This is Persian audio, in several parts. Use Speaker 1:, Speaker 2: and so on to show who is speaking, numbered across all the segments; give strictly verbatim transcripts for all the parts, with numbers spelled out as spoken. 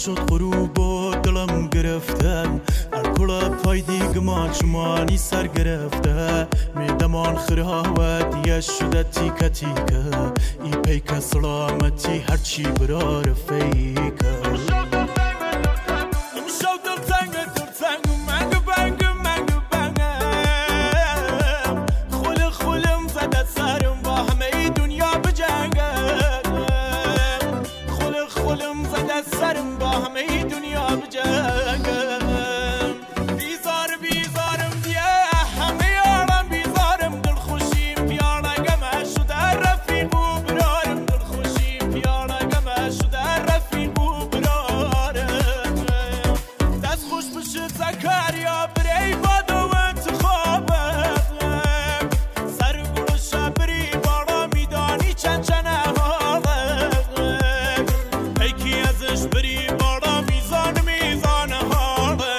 Speaker 1: شد غروب و دلم گرفته هر پای دیگمان شمانی سر گرفته میدمان خراوت دیگه شده تیکه تیکه ای پیک سلامتی هرچی برا رفیکه
Speaker 2: سرم با همه دنیا بجنگم بیزار بیزارم دیه همه یارم بیزارم دل خوشیم پیاله گمه شده رفیق و برارم دل خوشیم پیاله گمه شده رفیق و برارم دست خوش بشه زکریا بری باد و انتخابم سر گلوش بری بالا میدانی چند چنه بری بالا میزان میزان حاله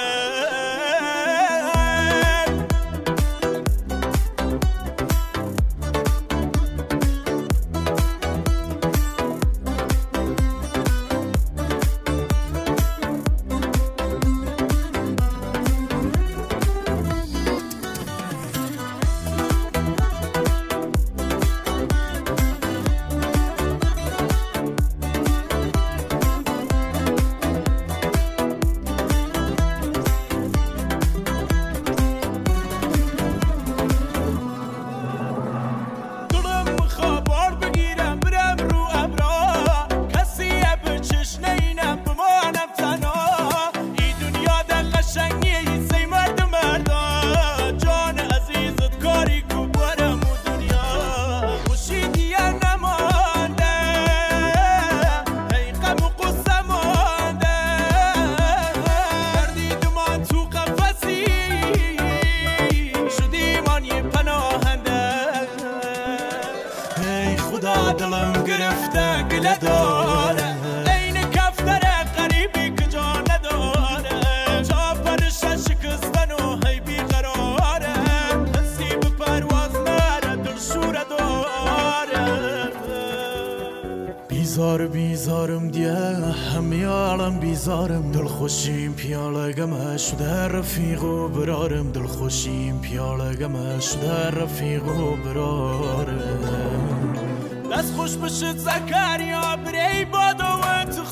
Speaker 2: دلم گرفته گله داره این کفتره غریبی که جا نداره جا پرش شکستن و هی بیقراره نصیب پرواز نره دل شوره داره بیزار بیزارم دیه همه عالم بیزارم دل خوشیم پیاله گمه شده رفیق و برارم دل خوشیم پیاله گمه شده رفیق و برارم دست خوش بشد زکریا بری باد و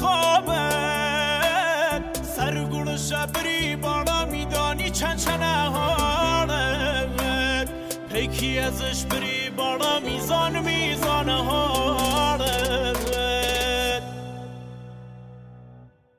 Speaker 2: انتخابت سر گلوش بری بالا میدانی چند چنه حالت پیکی ازش بری بالا میزان میزان حالت